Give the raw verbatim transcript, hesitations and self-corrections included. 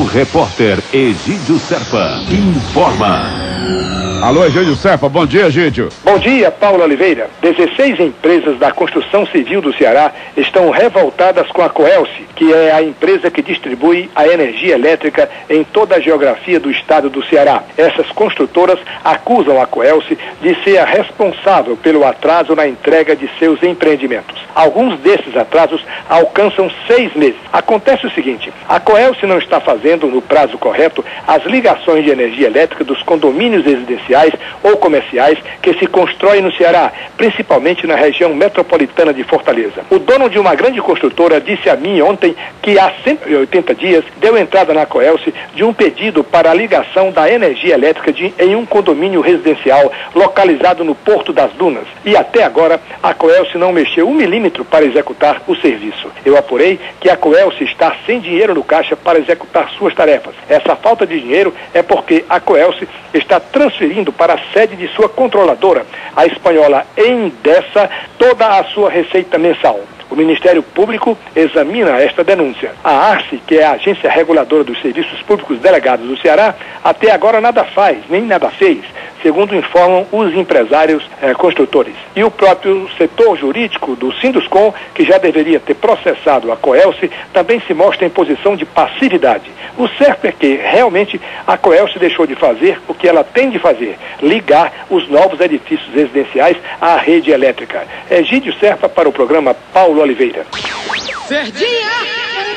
repórter Egídio Serpa informa. Alô, Egídio Serpa, bom dia, Egídio. Bom dia, Paulo Oliveira. dezesseis empresas da construção civil do Ceará estão revoltadas com a Coelce, que é a empresa que distribui a energia elétrica em toda a geografia do estado do Ceará. Essas construtoras acusam a Coelce de ser a responsável pelo atraso na entrega de seus empreendimentos. Alguns desses atrasos alcançam seis meses. Acontece o seguinte: a Coelce não está fazendo no prazo correto as ligações de energia elétrica dos condomínios residenciais ou comerciais que se constroem no Ceará, principalmente na região metropolitana de Fortaleza. O dono de uma grande construtora disse a mim ontem que há cento e oitenta dias deu entrada na Coelce de um pedido para a ligação da energia elétrica de, em um condomínio residencial localizado no Porto das Dunas. E até agora a Coelce não mexeu um milímetro para executar o serviço. Eu apurei que a Coelce está sem dinheiro no caixa para executar suas tarefas. Essa falta de dinheiro é porque a Coelce está transferindo para a sede de sua controladora, a espanhola Endesa, toda a sua receita mensal. O Ministério Público examina esta denúncia. A ARCE, que é a Agência Reguladora dos Serviços Públicos Delegados do Ceará, até agora nada faz, nem nada fez, segundo informam os empresários eh, construtores. E o próprio setor jurídico do Sinduscom, que já deveria ter processado a Coelce, também se mostra em posição de passividade. O certo é que, realmente, a Coelce deixou de fazer o que ela tem de fazer: ligar os novos edifícios residenciais à rede elétrica. Egídio Serpa para o programa Paulo Oliveira. Verdinha!